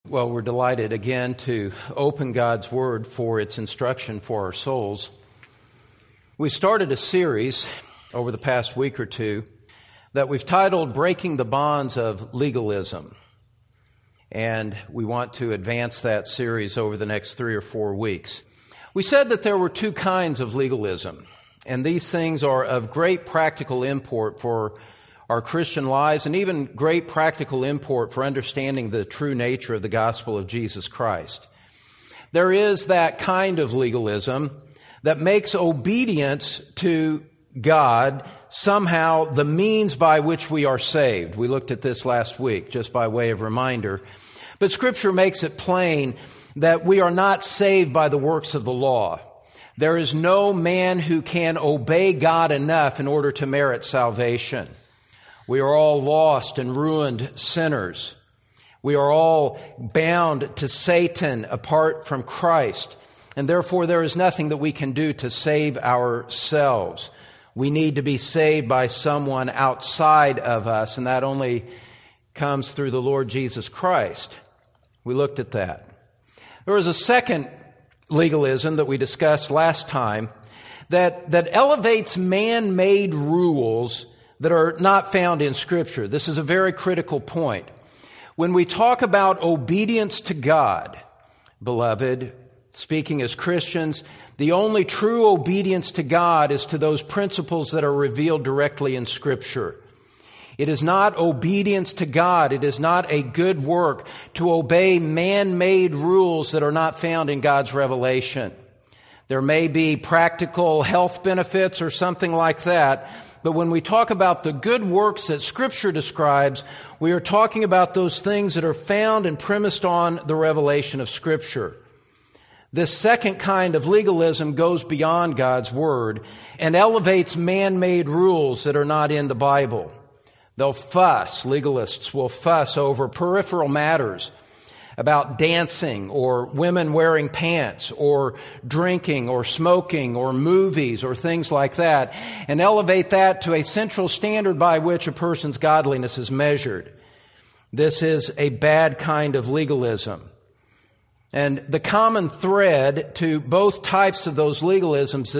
Well, we're delighted again to open God's Word for its instruction for our souls. We started a series over the past week or two that we've titled Breaking the Bonds of Legalism. And we want to advance that series over the next 3 or 4 weeks. We said that there were two kinds of legalism, and these things are of great practical import for our Christian lives and even great practical import for understanding the true nature of the gospel of Jesus Christ. There is that kind of legalism that makes obedience to God somehow the means by which we are saved. We looked at this last week, just by way of reminder. But Scripture makes it plain that we are not saved by the works of the law. There is no man who can obey God enough in order to merit salvation. We are all lost and ruined sinners. We are all bound to Satan apart from Christ. And therefore, there is nothing that we can do to save ourselves. We need to be saved by someone outside of us, and that only comes through the Lord Jesus Christ. We looked at that. There was a second legalism that we discussed last time that elevates man-made rules that are not found in Scripture. This is a very critical point. When we talk about obedience to God, beloved, speaking as Christians, the only true obedience to God is to those principles that are revealed directly in Scripture. It is not obedience to God. It is not a good work to obey man-made rules that are not found in God's revelation. There may be practical health benefits or something like that, but when we talk about the good works that Scripture describes, we are talking about those things that are found and premised on the revelation of Scripture. This second kind of legalism goes beyond God's Word and elevates man-made rules that are not in the Bible. Legalists will fuss over peripheral matters about dancing or women wearing pants or drinking or smoking or movies or things like that, and elevate that to a central standard by which a person's godliness is measured. This is a bad kind of legalism. And the common thread to both types of those legalisms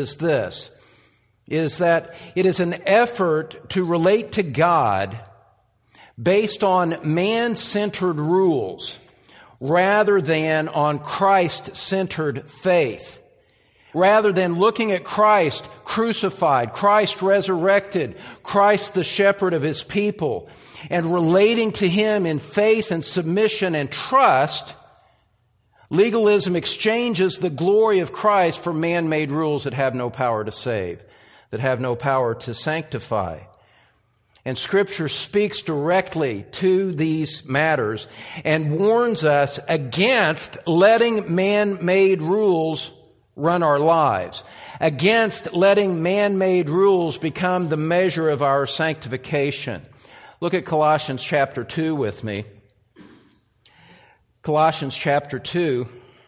is that it is an effort to relate to God based on man-centered rules rather than on Christ-centered faith. Rather than looking at Christ crucified, Christ resurrected, Christ the shepherd of his people, and relating to him in faith and submission and trust, legalism exchanges the glory of Christ for man-made rules that have no power to save, that have no power to sanctify. And Scripture speaks directly to these matters and warns us against letting man-made rules run our lives, against letting man-made rules become the measure of our sanctification. Look at Colossians chapter 2 with me. Colossians chapter 2.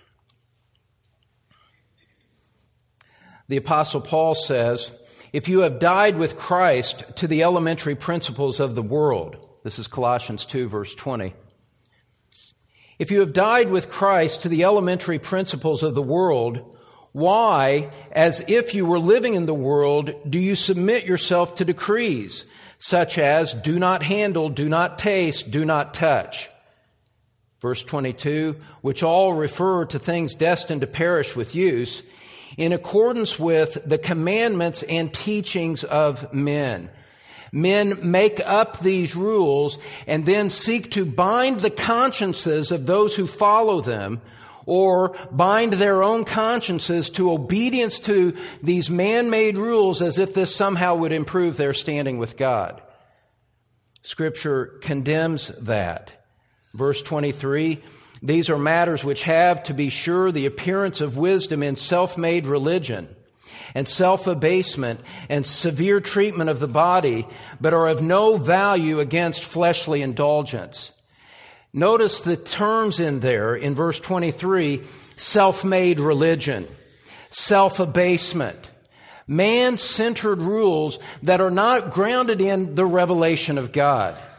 The Apostle Paul says, if you have died with Christ to the elementary principles of the world, this is Colossians 2, verse 20. If you have died with Christ to the elementary principles of the world, why, as if you were living in the world, do you submit yourself to decrees, such as do not handle, do not taste, do not touch? Verse 22, which all refer to things destined to perish with use, in accordance with the commandments and teachings of men. Men make up these rules and then seek to bind the consciences of those who follow them, or bind their own consciences to obedience to these man-made rules as if this somehow would improve their standing with God. Scripture condemns that. Verse 23, these are matters which have, to be sure, the appearance of wisdom in self-made religion and self-abasement and severe treatment of the body, but are of no value against fleshly indulgence. Notice the terms in there in verse 23, self-made religion, self-abasement, man-centered rules that are not grounded in the revelation of God.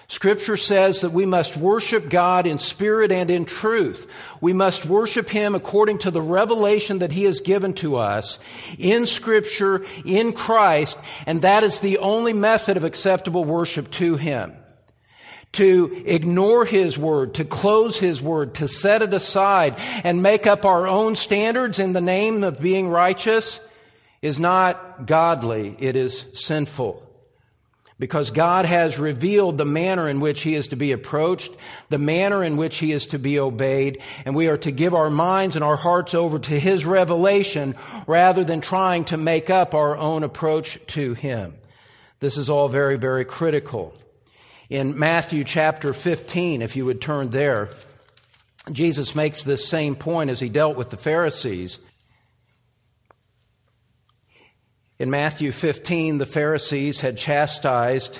Scripture says that we must worship God in spirit and in truth. We must worship Him according to the revelation that He has given to us in Scripture, in Christ, and that is the only method of acceptable worship to Him. To ignore His Word, to close His Word, to set it aside and make up our own standards in the name of being righteous is not godly, it is sinful. Because God has revealed the manner in which He is to be approached, the manner in which He is to be obeyed, and we are to give our minds and our hearts over to His revelation rather than trying to make up our own approach to Him. This is all very, very critical. In Matthew chapter 15, if you would turn there, Jesus makes this same point as He dealt with the Pharisees. In Matthew 15, the Pharisees had chastised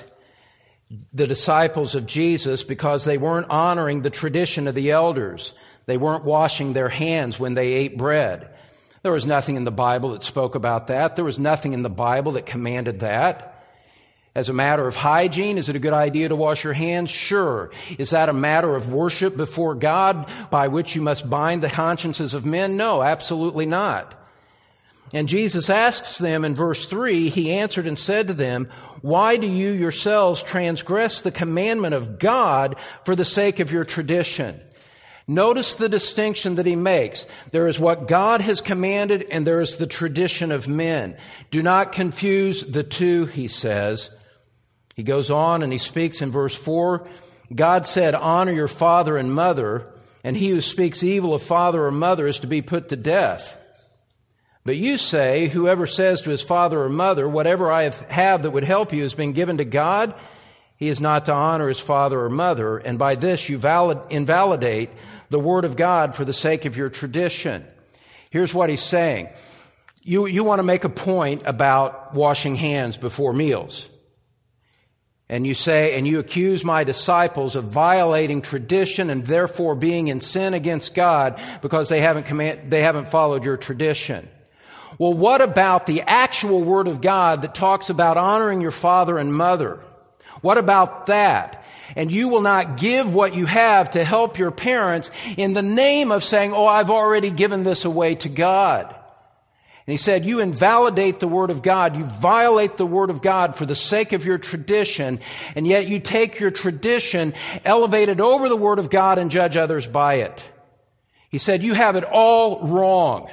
the disciples of Jesus because they weren't honoring the tradition of the elders. They weren't washing their hands when they ate bread. There was nothing in the Bible that spoke about that. There was nothing in the Bible that commanded that. As a matter of hygiene, is it a good idea to wash your hands? Sure. Is that a matter of worship before God by which you must bind the consciences of men? No, absolutely not. And Jesus asks them in verse 3, He answered and said to them, "Why do you yourselves transgress the commandment of God for the sake of your tradition?" Notice the distinction that He makes. There is what God has commanded and there is the tradition of men. Do not confuse the two, He says. He goes on and He speaks in verse 4, God said, "Honor your father and mother, and he who speaks evil of father or mother is to be put to death. But you say, whoever says to his father or mother, whatever I have that would help you has been given to God, he is not to honor his father or mother, and by this you invalidate the word of God for the sake of your tradition." Here's what He's saying. You want to make a point about washing hands before meals. And you say, and you accuse my disciples of violating tradition and therefore being in sin against God because they haven't followed your tradition. Well, what about the actual Word of God that talks about honoring your father and mother? What about that? And you will not give what you have to help your parents in the name of saying, "Oh, I've already given this away to God." And He said, you invalidate the Word of God. You violate the Word of God for the sake of your tradition, and yet you take your tradition, elevate it over the Word of God, and judge others by it. He said, you have it all wrong.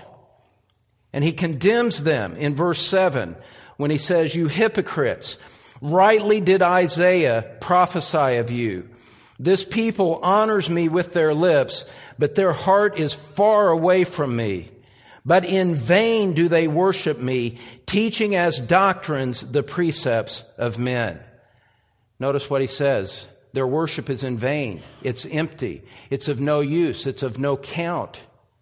And He condemns them in verse 7 when He says, "You hypocrites, rightly did Isaiah prophesy of you. This people honors me with their lips, but their heart is far away from me. But in vain do they worship me, teaching as doctrines the precepts of men." Notice what He says. Their worship is in vain. It's empty. It's of no use. It's of no count.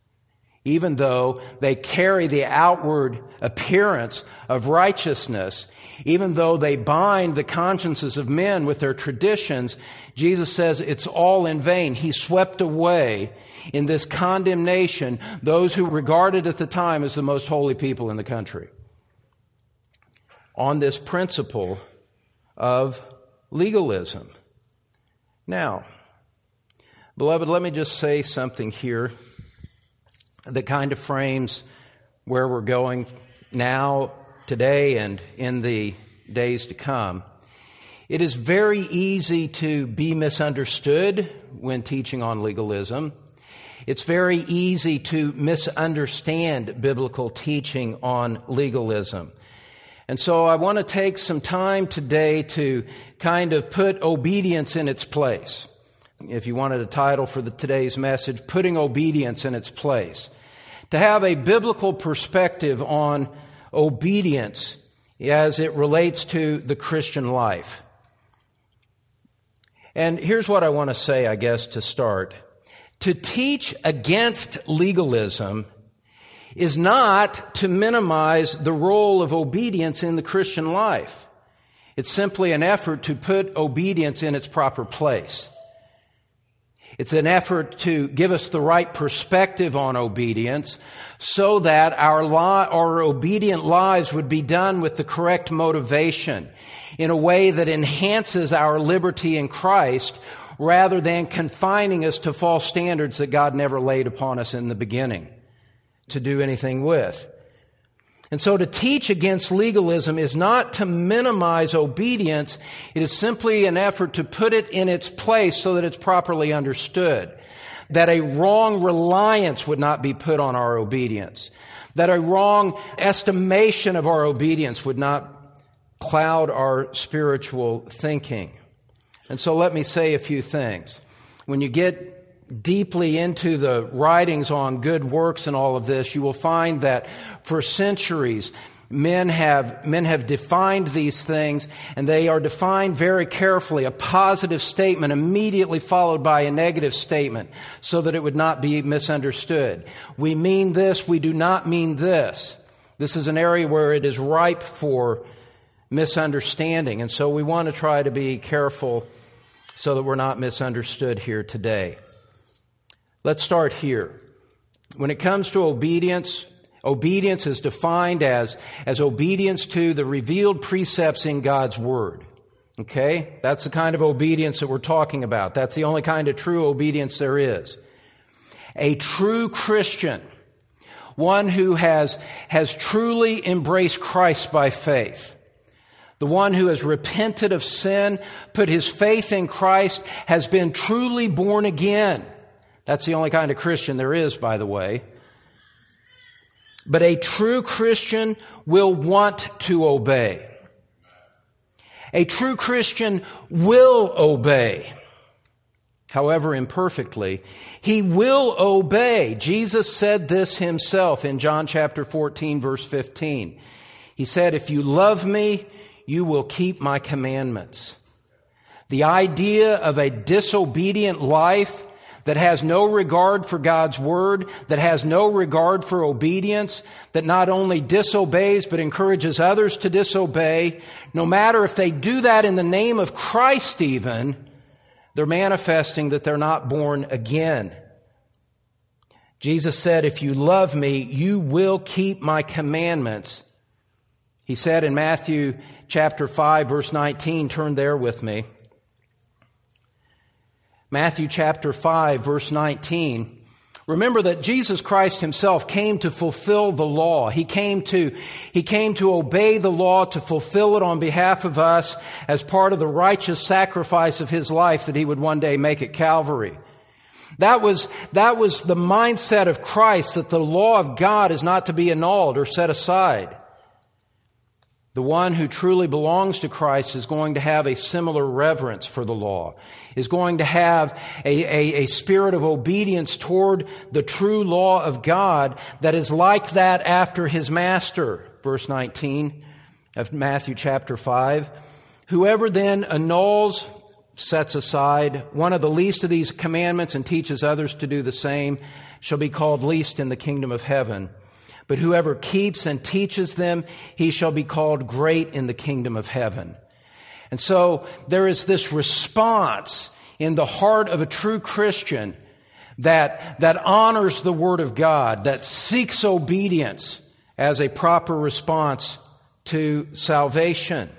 Even though they carry the outward appearance of righteousness, even though they bind the consciences of men with their traditions, Jesus says it's all in vain. He swept away in this condemnation those who regarded at the time as the most holy people in the country on this principle of legalism. Now, beloved, let me just say something here that kind of frames where we're going now, today, and in the days to come. It is very easy to be misunderstood when teaching on legalism. It's very easy to misunderstand biblical teaching on legalism. And so I want to take some time today to kind of put obedience in its place. If you wanted a title for today's message, Putting Obedience in Its Place. To have a biblical perspective on obedience as it relates to the Christian life. And here's what I want to say, I guess, to start. To teach against legalism is not to minimize the role of obedience in the Christian life. It's simply an effort to put obedience in its proper place. It's an effort to give us the right perspective on obedience so that our obedient lives would be done with the correct motivation in a way that enhances our liberty in Christ rather than confining us to false standards that God never laid upon us in the beginning to do anything with. And so to teach against legalism is not to minimize obedience. It is simply an effort to put it in its place so that it's properly understood. That a wrong reliance would not be put on our obedience. That a wrong estimation of our obedience would not cloud our spiritual thinking. And so let me say a few things. When you get deeply into the writings on good works and all of this, you will find that for centuries, men have defined these things, and they are defined very carefully. A positive statement immediately followed by a negative statement so that it would not be misunderstood. We mean this, we do not mean this. This is an area where it is ripe for misunderstanding, and so we want to try to be careful so that we're not misunderstood here today. Let's start here. When it comes to obedience, obedience is defined as obedience to the revealed precepts in God's Word. Okay? That's the kind of obedience that we're talking about. That's the only kind of true obedience there is. A true Christian, one who has truly embraced Christ by faith, the one who has repented of sin, put his faith in Christ, has been truly born again. That's the only kind of Christian there is, by the way. But a true Christian will want to obey. A true Christian will obey. However imperfectly, he will obey. Jesus said this himself in John chapter 14, verse 15. He said, "If you love me, you will keep my commandments." The idea of a disobedient life that has no regard for God's Word, that has no regard for obedience, that not only disobeys but encourages others to disobey, no matter if they do that in the name of Christ even, they're manifesting that they're not born again. Jesus said, "If you love me, you will keep my commandments." He said in Matthew chapter 5, verse 19, turn there with me. Matthew chapter 5, verse 19. Remember that Jesus Christ himself came to fulfill the law. He came to obey the law, to fulfill it on behalf of us as part of the righteous sacrifice of his life that he would one day make at Calvary. That was the mindset of Christ, that the law of God is not to be annulled or set aside. The one who truly belongs to Christ is going to have a similar reverence for the law, is going to have a spirit of obedience toward the true law of God that is like that after his master. Verse 19 of Matthew chapter 5. "Whoever then annuls, sets aside one of the least of these commandments and teaches others to do the same shall be called least in the kingdom of heaven. But whoever keeps and teaches them, he shall be called great in the kingdom of heaven." And so there is this response in the heart of a true Christian that honors the Word of God, that seeks obedience as a proper response to salvation.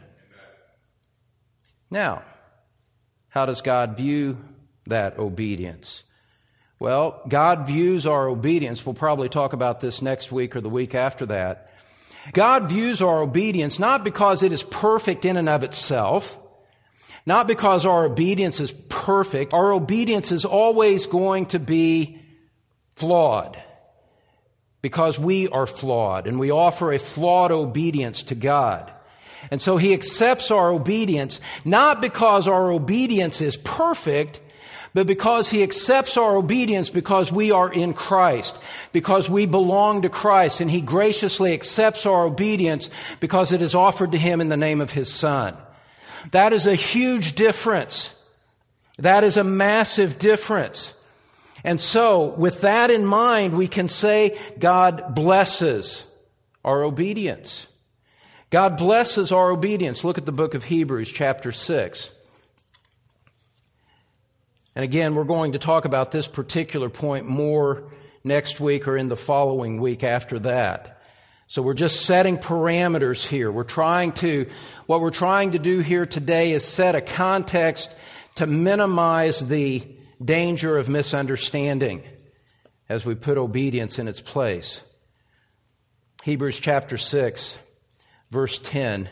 Now, how does God view that obedience? Well, God views our obedience. We'll probably talk about this next week or the week after that. God views our obedience not because it is perfect in and of itself, not because our obedience is perfect. Our obedience is always going to be flawed because we are flawed and we offer a flawed obedience to God. And so He accepts our obedience not because our obedience is perfect, but because He accepts our obedience because we are in Christ, because we belong to Christ, and He graciously accepts our obedience because it is offered to Him in the name of His Son. That is a huge difference. That is a massive difference. And so, with that in mind, we can say God blesses our obedience. God blesses our obedience. Look at the book of Hebrews, chapter 6. And again, we're going to talk about this particular point more next week or in the following week after that. So we're just setting parameters here. What we're trying to do here today is set a context to minimize the danger of misunderstanding as we put obedience in its place. Hebrews chapter 6, verse 10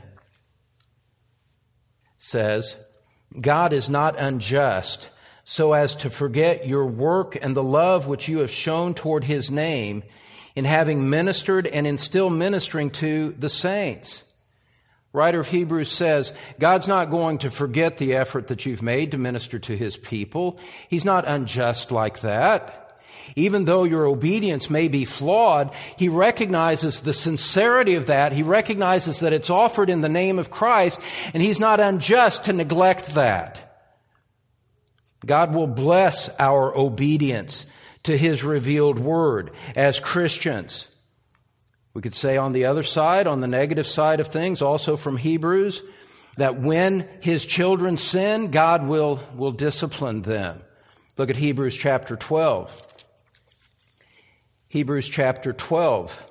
says, God is not unjust so as to forget your work and the love which you have shown toward His name in having ministered and in still ministering to the saints. Writer of Hebrews says, God's not going to forget the effort that you've made to minister to His people. He's not unjust like that. Even though your obedience may be flawed, He recognizes the sincerity of that. He recognizes that it's offered in the name of Christ, and He's not unjust to neglect that. God will bless our obedience to His revealed word as Christians. We could say on the other side, on the negative side of things, also from Hebrews, that when His children sin, God will discipline them. Look at Hebrews chapter 12. Hebrews chapter 12,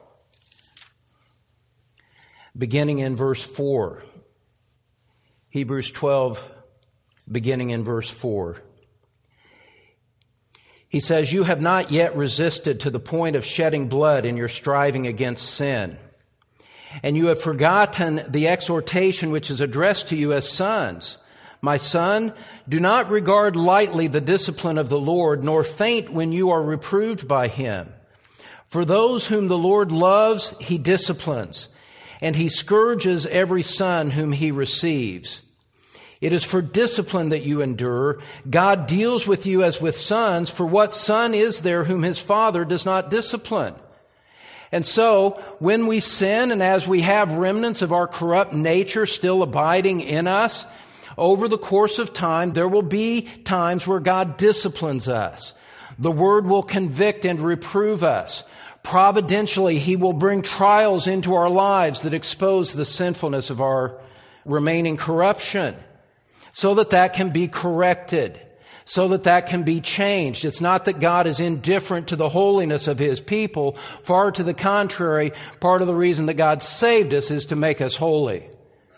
beginning in verse 4. Hebrews 12, beginning in verse 4. He says, you have not yet resisted to the point of shedding blood in your striving against sin. And you have forgotten the exhortation which is addressed to you as sons. My son, do not regard lightly the discipline of the Lord, nor faint when you are reproved by Him. For those whom the Lord loves, He disciplines, and He scourges every son whom He receives. It is for discipline that you endure. God deals with you as with sons, for what son is there whom his father does not discipline? And so, when we sin, and as we have remnants of our corrupt nature still abiding in us, over the course of time, there will be times where God disciplines us. The Word will convict and reprove us. Providentially, He will bring trials into our lives that expose the sinfulness of our remaining corruption, so that can be corrected, so that can be changed. It's not that God is indifferent to the holiness of His people. Far to the contrary, part of the reason that God saved us is to make us holy.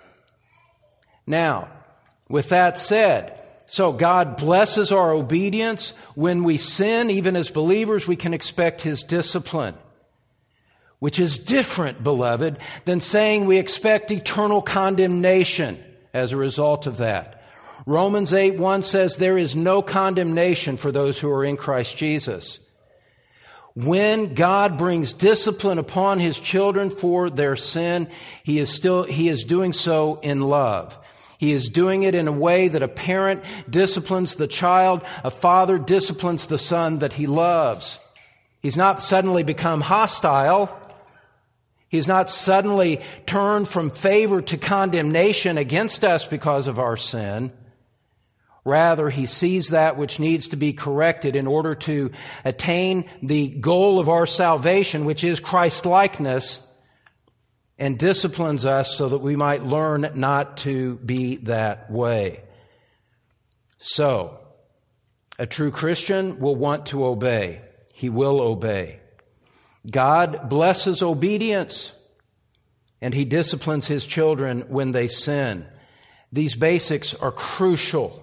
Now, with that said, so God blesses our obedience. When we sin, even as believers, we can expect His discipline, which is different, beloved, than saying we expect eternal condemnation as a result of that. Romans 8:1 says there is no condemnation for those who are in Christ Jesus. When God brings discipline upon His children for their sin, He is doing so in love. He is doing it in a way that a parent disciplines the child, a father disciplines the son that he loves. He's not suddenly become hostile. He's not suddenly turned from favor to condemnation against us because of our sin. Rather, He sees that which needs to be corrected in order to attain the goal of our salvation, which is Christ-likeness, and disciplines us so that we might learn not to be that way. So, a true Christian will want to obey. He will obey. God blesses obedience, and He disciplines His children when they sin. These basics are crucial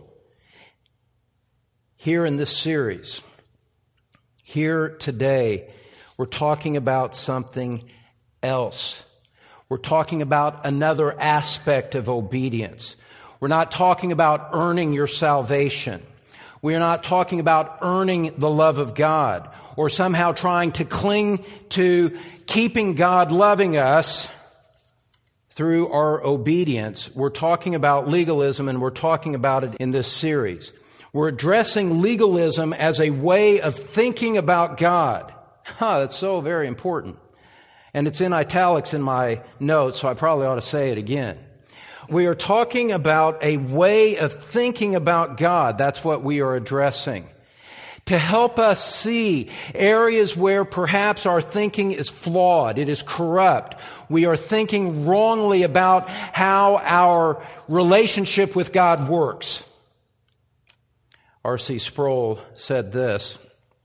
here in this series. Here today, we're talking about something else. We're talking about another aspect of obedience. We're not talking about earning your salvation. We're not talking about earning the love of God or somehow trying to cling to keeping God loving us through our obedience. We're talking about legalism, and we're talking about it in this series. We're addressing legalism as a way of thinking about God. That's so very important. And it's in italics in my notes, so I probably ought to say it again. We are talking about a way of thinking about God. That's what we are addressing. To help us see areas where perhaps our thinking is flawed, it is corrupt. We are thinking wrongly about how our relationship with God works. R.C. Sproul said this.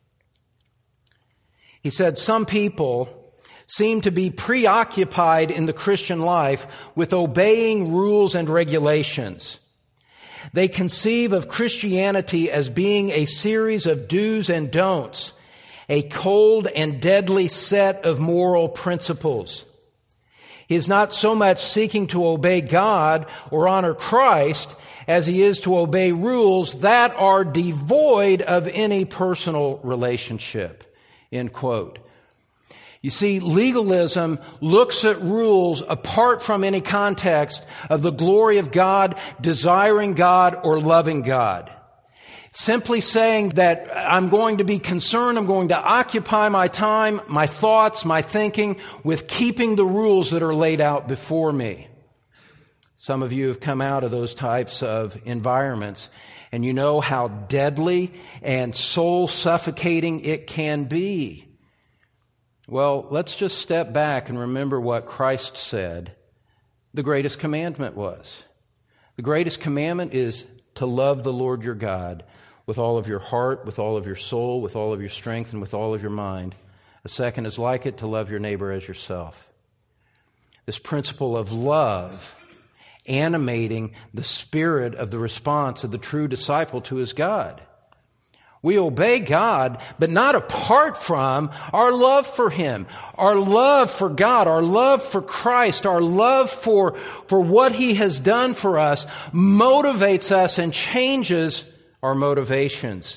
He said, "Some people seem to be preoccupied in the Christian life with obeying rules and regulations. They conceive of Christianity as being a series of do's and don'ts, a cold and deadly set of moral principles. He is not so much seeking to obey God or honor Christ as he is to obey rules that are devoid of any personal relationship." End quote. You see, legalism looks at rules apart from any context of the glory of God, desiring God, or loving God. Simply saying that I'm going to be concerned, I'm going to occupy my time, my thoughts, my thinking with keeping the rules that are laid out before me. Some of you have come out of those types of environments, and you know how deadly and soul-suffocating it can be. Well, let's just step back and remember what Christ said the greatest commandment was. The greatest commandment is to love the Lord your God with all of your heart, with all of your soul, with all of your strength, and with all of your mind. A second is like it, to love your neighbor as yourself. This principle of love animating the spirit of the response of the true disciple to his God. We obey God, but not apart from our love for Him, our love for God, our love for Christ, our love for what He has done for us motivates us and changes our motivations.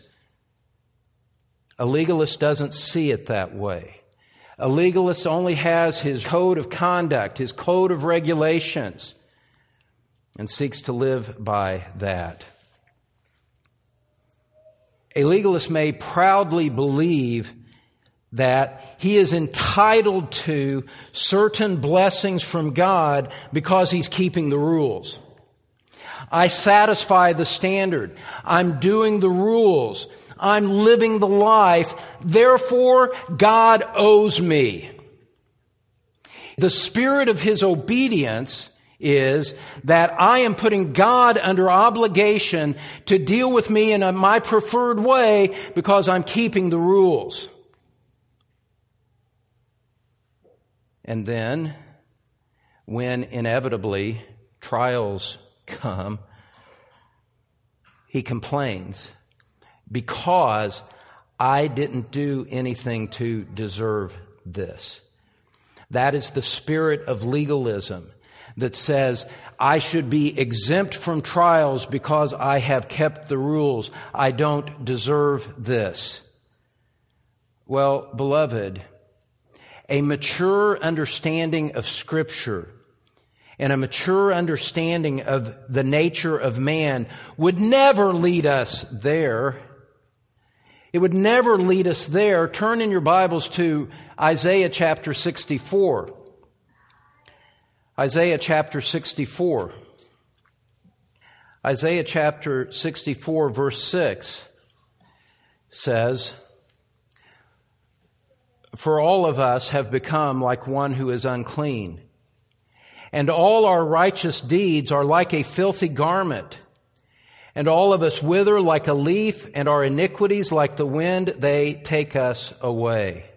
A legalist doesn't see it that way. A legalist only has his code of conduct, his code of regulations, and seeks to live by that. A legalist may proudly believe that he is entitled to certain blessings from God because he's keeping the rules. I satisfy the standard. I'm doing the rules. I'm living the life. Therefore, God owes me. The spirit of his obedience is that I am putting God under obligation to deal with me in my preferred way because I'm keeping the rules. And then, when inevitably trials come, he complains because I didn't do anything to deserve this. That is the spirit of legalism that says, I should be exempt from trials because I have kept the rules. I don't deserve this. Well, beloved, a mature understanding of Scripture and a mature understanding of the nature of man would never lead us there. It would never lead us there. Turn in your Bibles to Isaiah chapter 64. Isaiah chapter 64. Isaiah chapter 64 verse 6 says, "For all of us have become like one who is unclean, and all our righteous deeds are like a filthy garment, and all of us wither like a leaf, and our iniquities like the wind, they take us away."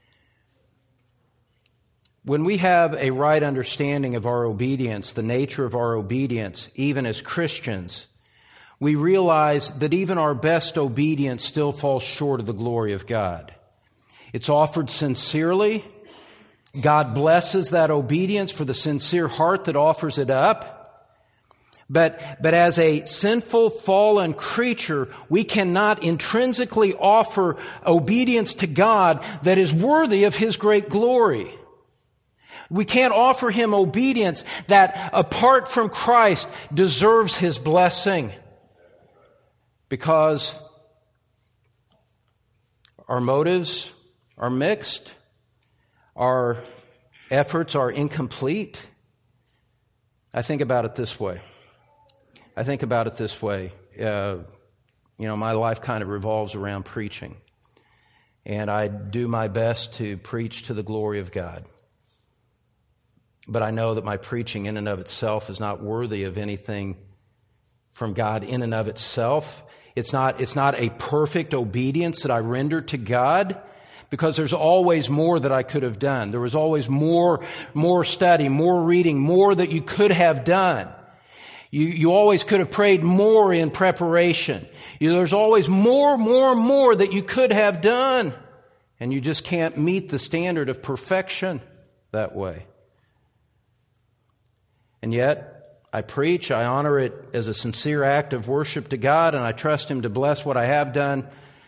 When we have a right understanding of our obedience, the nature of our obedience, even as Christians, we realize that even our best obedience still falls short of the glory of God. It's offered sincerely. God blesses that obedience for the sincere heart that offers it up. But as a sinful, fallen creature, we cannot intrinsically offer obedience to God that is worthy of His great glory. We can't offer Him obedience that, apart from Christ, deserves His blessing because our motives are mixed, our efforts are incomplete. I think about it this way. My life kind of revolves around preaching, and I do my best to preach to the glory of God. But I know that my preaching in and of itself is not worthy of anything from God in and of itself. It's not a perfect obedience that I render to God, because there's always more that I could have done. There was always more study, more reading, more that you could have done. You always could have prayed more in preparation. There's always more that you could have done. And you just can't meet the standard of perfection that way. And yet, I preach, I honor it as a sincere act of worship to God, and I trust Him to bless what I have done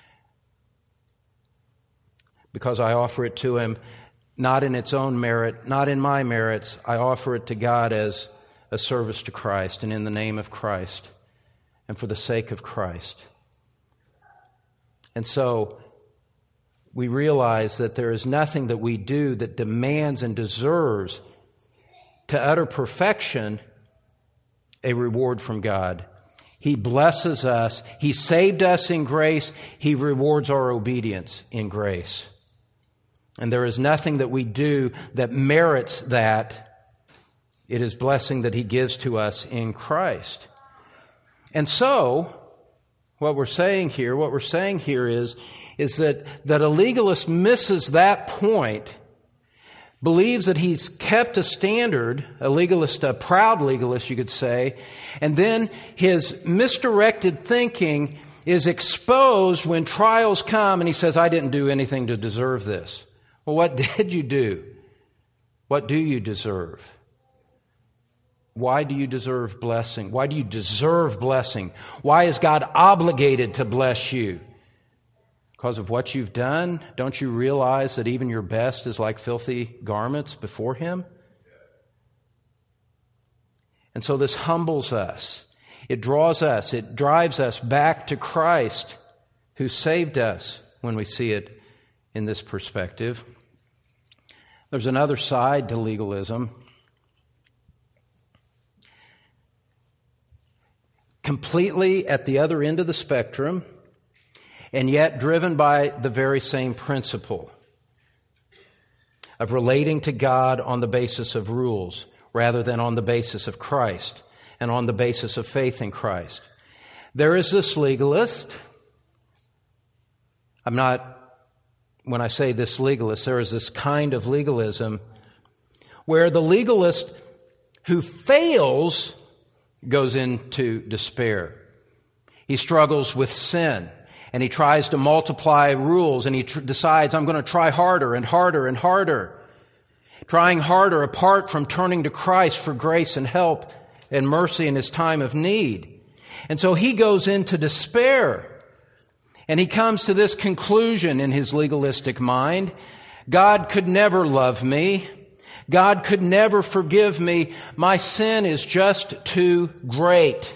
because I offer it to Him not in its own merit, not in my merits. I offer it to God as a service to Christ and in the name of Christ and for the sake of Christ. And so, we realize that there is nothing that we do that demands and deserves to utter perfection a reward from God. He blesses us. He saved us in grace. He rewards our obedience in grace. And there is nothing that we do that merits that. It is blessing that He gives to us in Christ. And so, what we're saying here is that a legalist misses that point, believes that he's kept a standard, a proud legalist, you could say, and then his misdirected thinking is exposed when trials come and he says, I didn't do anything to deserve this. Well, what did you do? What do you deserve? Why do you deserve blessing? Why do you deserve blessing? Why is God obligated to bless you? Because of what you've done? Don't you realize that even your best is like filthy garments before Him? And so this humbles us. It draws us. It drives us back to Christ who saved us when we see it in this perspective. There's another side to legalism. Completely at the other end of the spectrum, and yet driven by the very same principle of relating to God on the basis of rules rather than on the basis of Christ and on the basis of faith in Christ. There is this legalist. When I say this legalist, there is this kind of legalism where the legalist who fails goes into despair. He struggles with sin. And he tries to multiply rules, and he decides, I'm going to try harder and harder and harder. Trying harder apart from turning to Christ for grace and help and mercy in his time of need. And so he goes into despair. And he comes to this conclusion in his legalistic mind. God could never love me. God could never forgive me. My sin is just too great.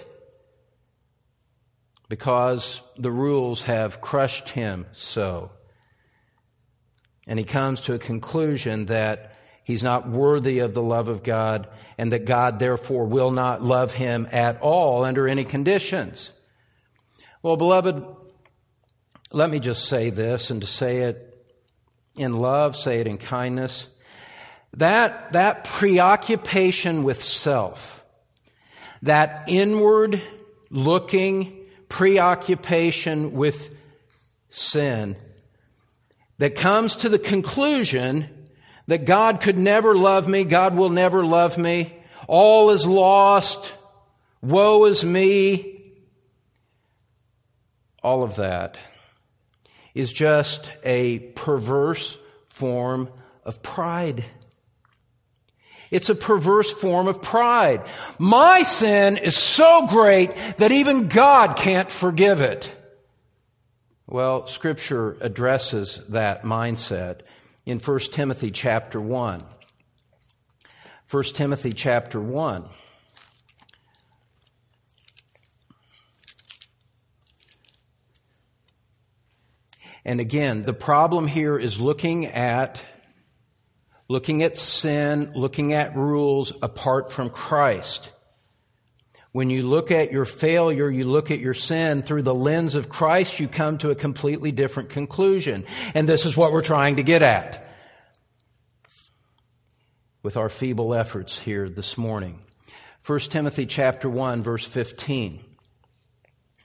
Because the rules have crushed him so. And he comes to a conclusion that he's not worthy of the love of God, and that God therefore will not love him at all under any conditions. Well, beloved, let me just say this, and to say it in love, say it in kindness. That preoccupation with self, that inward looking preoccupation with sin that comes to the conclusion that God could never love me, God will never love me, all is lost, woe is me. All of that is just a perverse form of pride. It's a perverse form of pride. My sin is so great that even God can't forgive it. Well, Scripture addresses that mindset in 1 Timothy chapter 1. 1 Timothy chapter 1. And again, the problem here is looking at sin, looking at rules apart from Christ. When you look at your failure, you look at your sin through the lens of Christ, you come to a completely different conclusion. And this is what we're trying to get at with our feeble efforts here this morning. 1 Timothy chapter 1, verse 15.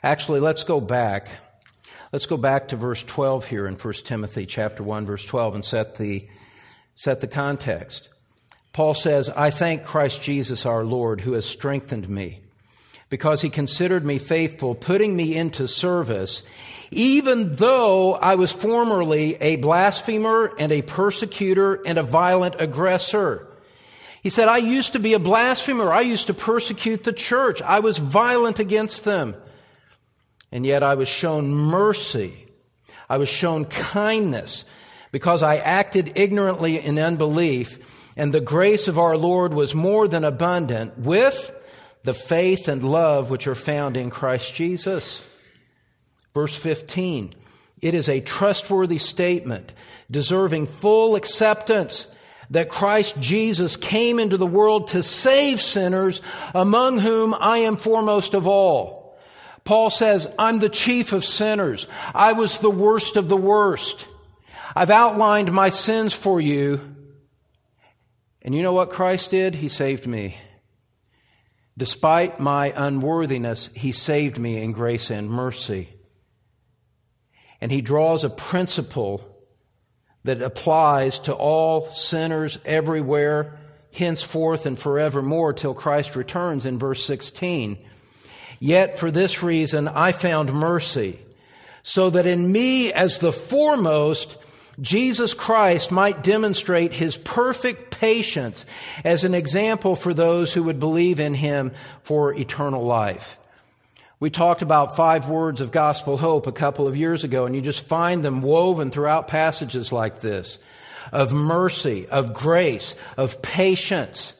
Actually, let's go back. Let's go back to verse 12 here in 1 Timothy chapter 1, verse 12, and set the context. Paul says, I thank Christ Jesus our Lord, who has strengthened me, because he considered me faithful, putting me into service, even though I was formerly a blasphemer and a persecutor and a violent aggressor. He said, I used to be a blasphemer. I used to persecute the church. I was violent against them. And yet I was shown mercy. I was shown kindness because I acted ignorantly in unbelief, and the grace of our Lord was more than abundant with the faith and love which are found in Christ Jesus. Verse 15, it is a trustworthy statement, deserving full acceptance, that Christ Jesus came into the world to save sinners, among whom I am foremost of all. Paul says, I'm the chief of sinners. I was the worst of the worst. I've outlined my sins for you. And you know what Christ did? He saved me. Despite my unworthiness, He saved me in grace and mercy. And He draws a principle that applies to all sinners everywhere, henceforth and forevermore, till Christ returns in verse 16. Yet for this reason I found mercy, so that in me as the foremost, Jesus Christ might demonstrate His perfect patience as an example for those who would believe in Him for eternal life. We talked about 5 words of gospel hope a couple of years ago, and you just find them woven throughout passages like this, of mercy, of grace, of patience.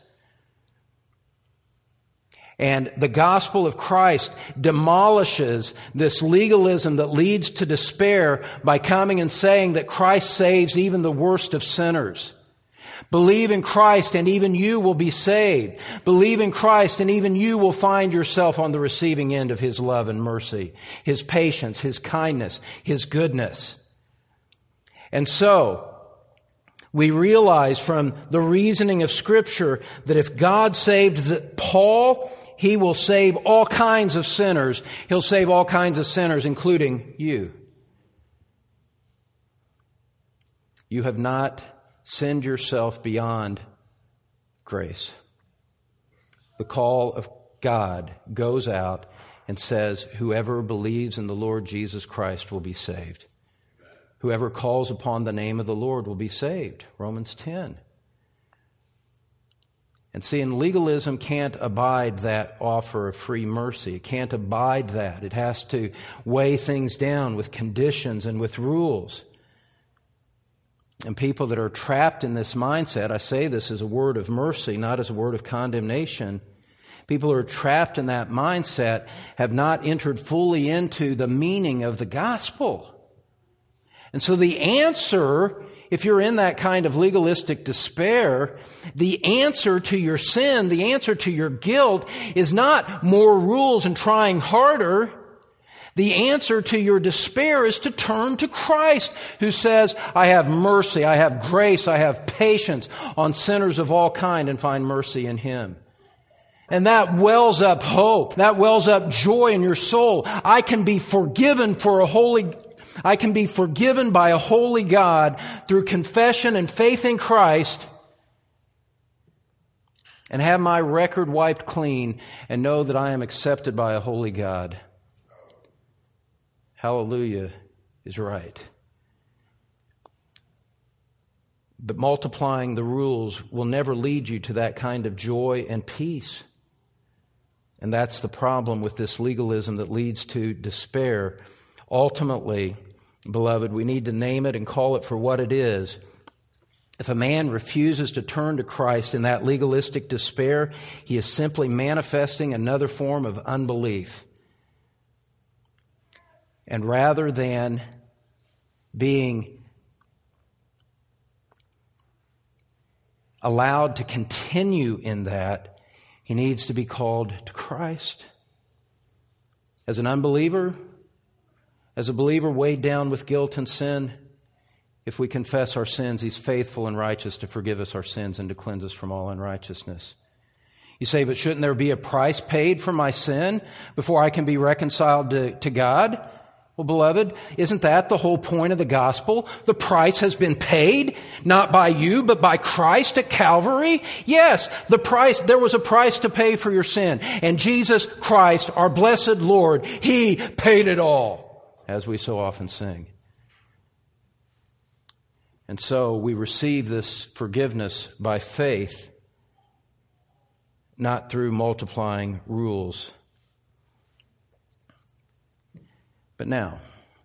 And the gospel of Christ demolishes this legalism that leads to despair by coming and saying that Christ saves even the worst of sinners. Believe in Christ and even you will be saved. Believe in Christ and even you will find yourself on the receiving end of His love and mercy, His patience, His kindness, His goodness. And so, we realize from the reasoning of Scripture that if God saved Paul, He will save all kinds of sinners. He'll save all kinds of sinners, including you. You have not sinned yourself beyond grace. The call of God goes out and says, whoever believes in the Lord Jesus Christ will be saved. Whoever calls upon the name of the Lord will be saved. Romans 10. And see, and legalism can't abide that offer of free mercy. It can't abide that. It has to weigh things down with conditions and with rules. And people that are trapped in this mindset, I say this as a word of mercy, not as a word of condemnation. People who are trapped in that mindset have not entered fully into the meaning of the gospel. And so the answer, if you're in that kind of legalistic despair, the answer to your sin, the answer to your guilt is not more rules and trying harder. The answer to your despair is to turn to Christ, who says, I have mercy, I have grace, I have patience on sinners of all kind, and find mercy in Him. And that wells up hope. That wells up joy in your soul. I can be forgiven by a holy God through confession and faith in Christ, and have my record wiped clean and know that I am accepted by a holy God. Hallelujah is right. But multiplying the rules will never lead you to that kind of joy and peace. And that's the problem with this legalism that leads to despair. Ultimately, beloved, we need to name it and call it for what it is. If a man refuses to turn to Christ in that legalistic despair, he is simply manifesting another form of unbelief. And rather than being allowed to continue in that, he needs to be called to Christ. As an unbeliever, as a believer weighed down with guilt and sin, if we confess our sins, He's faithful and righteous to forgive us our sins and to cleanse us from all unrighteousness. You say, but shouldn't there be a price paid for my sin before I can be reconciled to God? Well, beloved, isn't that the whole point of the gospel? The price has been paid, not by you, but by Christ at Calvary. Yes, there was a price to pay for your sin. And Jesus Christ, our blessed Lord, He paid it all, as we so often sing. And so we receive this forgiveness by faith, not through multiplying rules. But now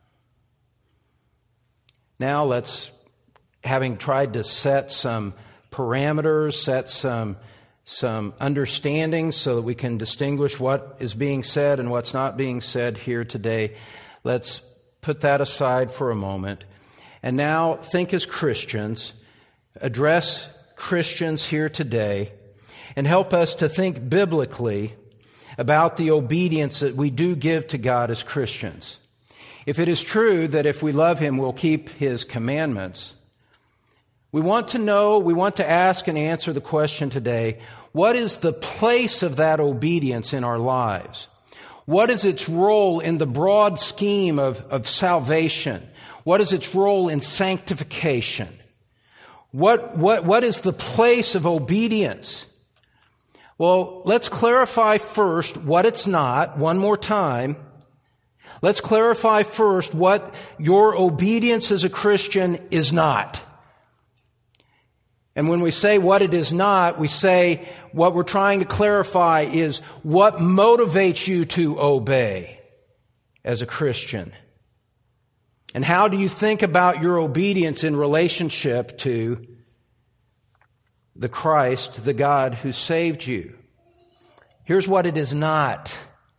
let's, having tried to set some parameters, set some understandings so that we can distinguish what is being said and what's not being said here today, let's put that aside for a moment. And now think as Christians, address Christians here today, and help us to think biblically about the obedience that we do give to God as Christians. If it is true that if we love Him, we'll keep His commandments, we want to ask and answer the question today, what is the place of that obedience in our lives? What is its role in the broad scheme of salvation? What is its role in sanctification? What is the place of obedience? Well, let's clarify first what it's not, one more time. Let's clarify first what your obedience as a Christian is not. And when we say what it is not, we say what we're trying to clarify is what motivates you to obey as a Christian. And how do you think about your obedience in relationship to the Christ, the God who saved you? Here's what it is not.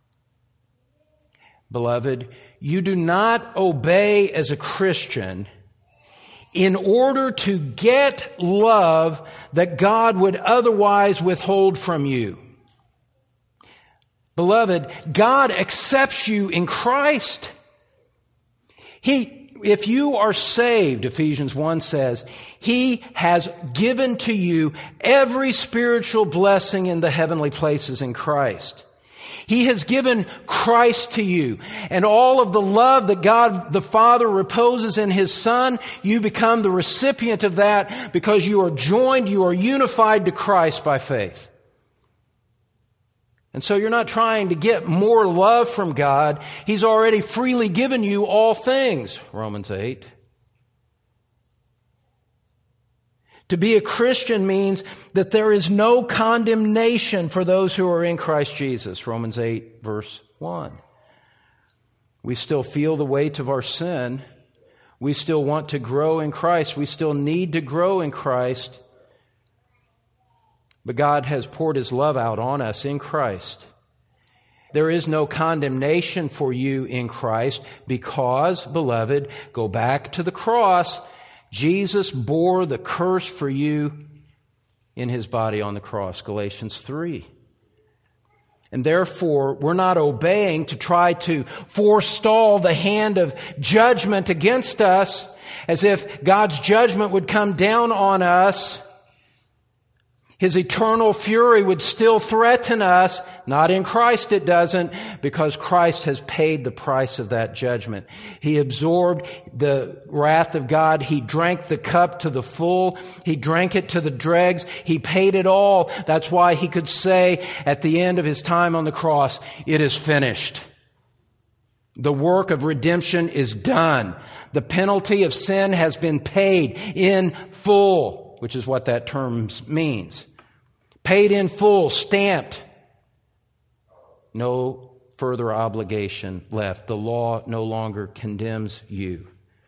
Beloved, you do not obey as a Christian in order to get love that God would otherwise withhold from you. Beloved, God accepts you in Christ. If you are saved, Ephesians 1 says, He has given to you every spiritual blessing in the heavenly places in Christ. He has given Christ to you, and all of the love that God the Father reposes in His Son, you become the recipient of that because you are unified to Christ by faith. And so you're not trying to get more love from God. He's already freely given you all things, Romans 8. To be a Christian means that there is no condemnation for those who are in Christ Jesus, Romans 8, verse 1. We still feel the weight of our sin. We still want to grow in Christ. We still need to grow in Christ. But God has poured His love out on us in Christ. There is no condemnation for you in Christ because, beloved, go back to the cross. Jesus bore the curse for you in His body on the cross, Galatians 3. And therefore, we're not obeying to try to forestall the hand of judgment against us, as if God's judgment would come down on us. His eternal fury would still threaten us. Not in Christ it doesn't, because Christ has paid the price of that judgment. He absorbed the wrath of God. He drank the cup to the full. He drank it to the dregs. He paid it all. That's why He could say at the end of His time on the cross, it is finished. The work of redemption is done. The penalty of sin has been paid in full, which is what that term means. Paid in full, stamped. No further obligation left. The law no longer condemns you.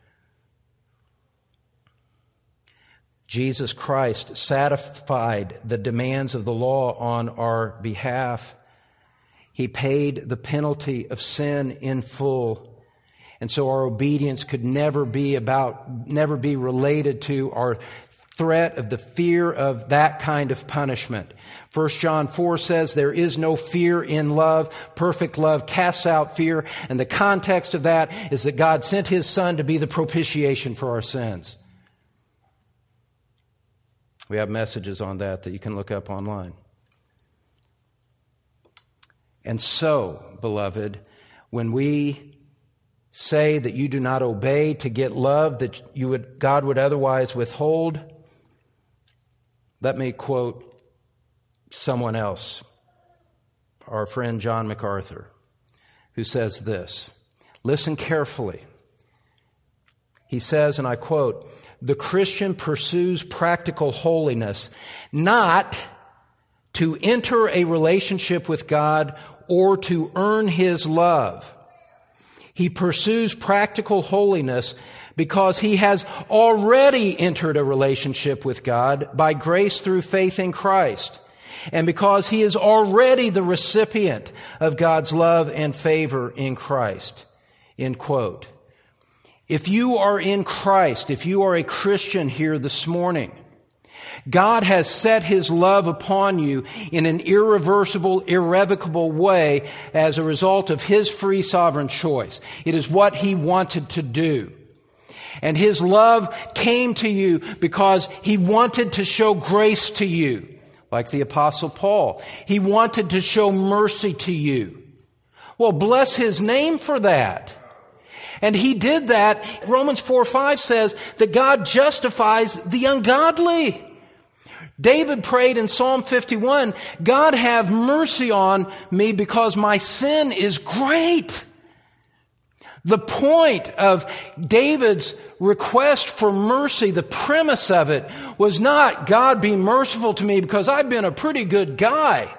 Jesus Christ satisfied the demands of the law on our behalf. He paid the penalty of sin in full. And so our obedience could never be related to our threat of the fear of that kind of punishment. 1 John 4 says there is no fear in love. Perfect love casts out fear. And the context of that is that God sent His Son to be the propitiation for our sins. We have messages on that you can look up online. And so, beloved, when we say that you do not obey to get love that God would otherwise withhold, let me quote someone else, our friend John MacArthur, who says this. Listen carefully. He says, and I quote, "The Christian pursues practical holiness not to enter a relationship with God or to earn His love. He pursues practical holiness because he has already entered a relationship with God by grace through faith in Christ, and because he is already the recipient of God's love and favor in Christ." End quote. If you are in Christ, if you are a Christian here this morning, God has set His love upon you in an irreversible, irrevocable way as a result of His free sovereign choice. It is what He wanted to do. And His love came to you because He wanted to show grace to you, like the Apostle Paul. He wanted to show mercy to you. Well, bless His name for that. And He did that. Romans 4:5 says that God justifies the ungodly. David prayed in Psalm 51, "God have mercy on me because my sin is great." The point of David's request for mercy, the premise of it, was not, "God be merciful to me because I've been a pretty good guy."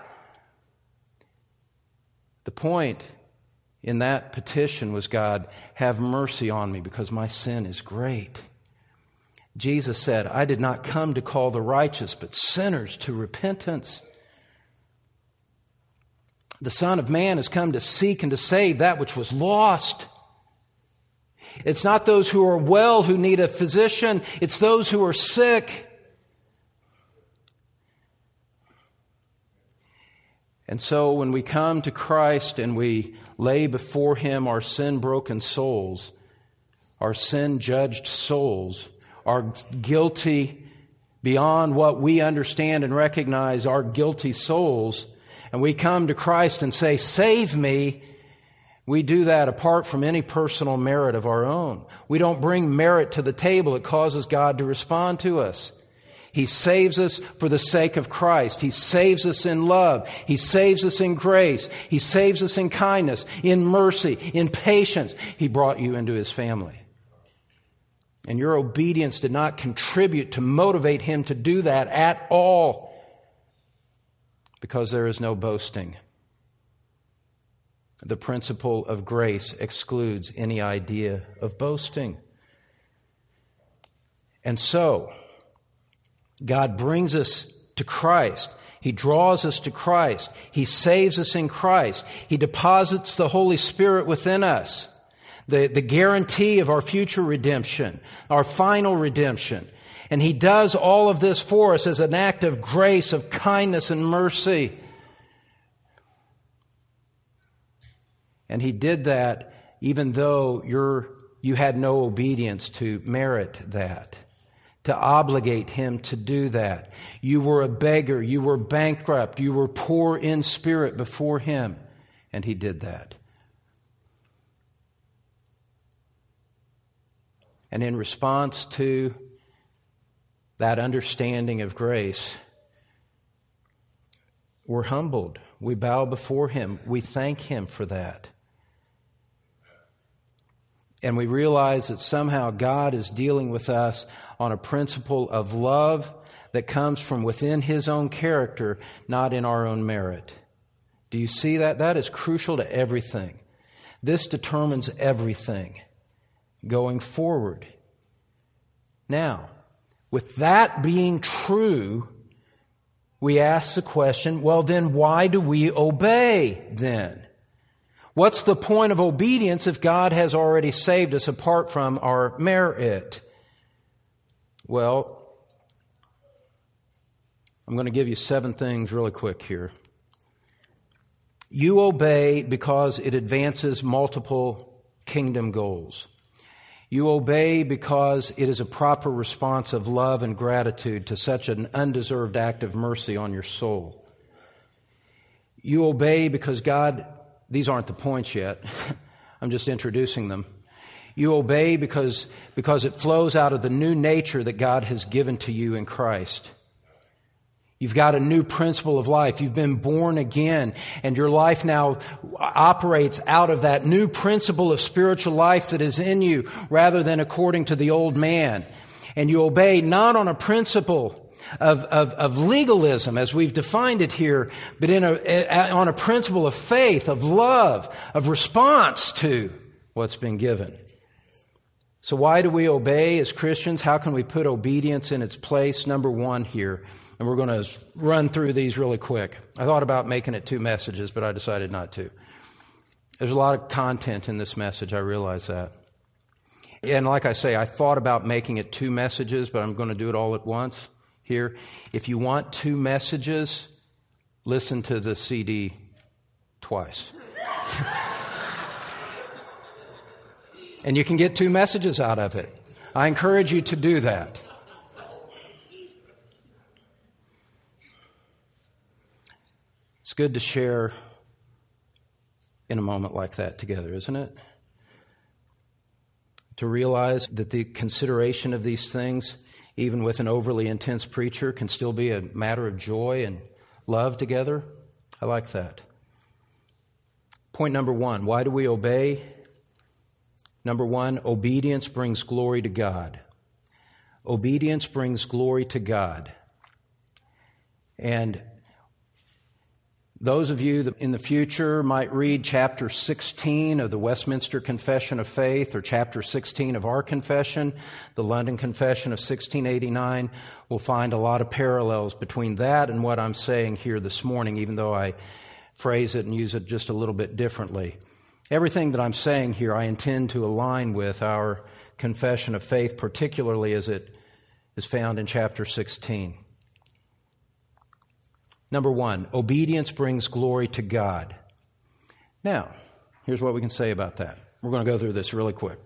The point in that petition was, "God, have mercy on me because my sin is great." Jesus said, "I did not come to call the righteous, but sinners to repentance." The Son of Man has come to seek and to save that which was lost. It's not those who are well who need a physician. It's those who are sick. And so when we come to Christ and we lay before Him our sin-broken souls, our sin-judged souls, our guilty beyond what we understand and recognize, our guilty souls, and we come to Christ and say, "Save me," we do that apart from any personal merit of our own. We don't bring merit to the table. It causes God to respond to us. He saves us for the sake of Christ. He saves us in love. He saves us in grace. He saves us in kindness, in mercy, in patience. He brought you into His family. And your obedience did not contribute to motivate Him to do that at all, because there is no boasting. The principle of grace excludes any idea of boasting. And so, God brings us to Christ. He draws us to Christ. He saves us in Christ. He deposits the Holy Spirit within us, the guarantee of our future redemption, our final redemption. And He does all of this for us as an act of grace, of kindness and mercy. And He did that even though you had no obedience to merit that, to obligate Him to do that. You were a beggar, you were bankrupt, you were poor in spirit before Him, and He did that. And in response to that understanding of grace, we're humbled. We bow before Him. We thank Him for that. And we realize that somehow God is dealing with us on a principle of love that comes from within His own character, not in our own merit. Do you see that? That is crucial to everything. This determines everything going forward. Now, with that being true, we ask the question, well, then why do we obey then? What's the point of obedience if God has already saved us apart from our merit? Well, I'm going to give you 7 things really quick here. You obey because it advances multiple kingdom goals. You obey because it is a proper response of love and gratitude to such an undeserved act of mercy on your soul. You obey because God, these aren't the points yet. I'm just introducing them. You obey because it flows out of the new nature that God has given to you in Christ. You've got a new principle of life. You've been born again, and your life now operates out of that new principle of spiritual life that is in you rather than according to the old man. And you obey not on a principle of legalism as we've defined it here, but on a principle of faith, of love, of response to what's been given. So why do we obey as Christians? How can we put obedience in its place? Number one here, and we're going to run through these really quick. I thought about making it 2 messages, but I decided not to. There's a lot of content in this message, I realize that. And like I say, I thought about making it 2 messages, but I'm going to do it all at once here. If you want 2 messages, listen to the CD twice. And you can get 2 messages out of it. I encourage you to do that. It's good to share in a moment like that together, isn't it? To realize that the consideration of these things, even with an overly intense preacher, can still be a matter of joy and love together. I like that. Point number 1, why do we obey? Number 1, obedience brings glory to God. Obedience brings glory to God. And those of you that in the future might read chapter 16 of the Westminster Confession of Faith or chapter 16 of our confession, the London Confession of 1689, will find a lot of parallels between that and what I'm saying here this morning, even though I phrase it and use it just a little bit differently. Everything that I'm saying here, I intend to align with our confession of faith, particularly as it is found in chapter 16. Number 1, obedience brings glory to God. Now, here's what we can say about that. We're going to go through this really quick.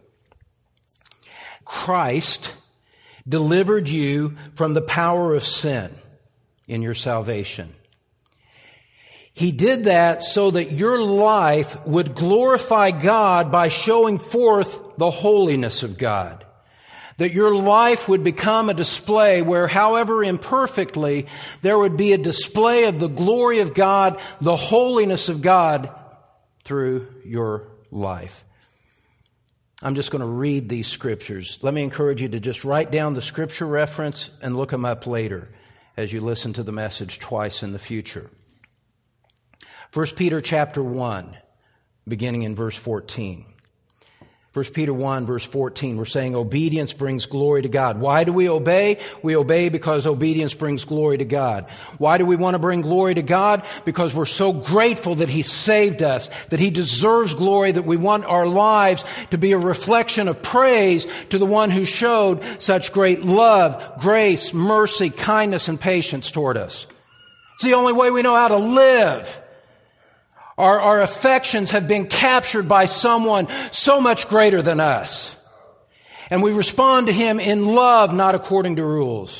Christ delivered you from the power of sin in your salvation. He did that so that your life would glorify God by showing forth the holiness of God. That your life would become a display where, however imperfectly, there would be a display of the glory of God, the holiness of God through your life. I'm just going to read these scriptures. Let me encourage you to just write down the scripture reference and look them up later as you listen to the message twice in the future. 1 Peter chapter 1, beginning in verse 14. 1 Peter 1, verse 14, we're saying obedience brings glory to God. Why do we obey? We obey because obedience brings glory to God. Why do we want to bring glory to God? Because we're so grateful that He saved us, that He deserves glory, that we want our lives to be a reflection of praise to the one who showed such great love, grace, mercy, kindness, and patience toward us. It's the only way we know how to live. Our affections have been captured by someone so much greater than us. And we respond to Him in love, not according to rules.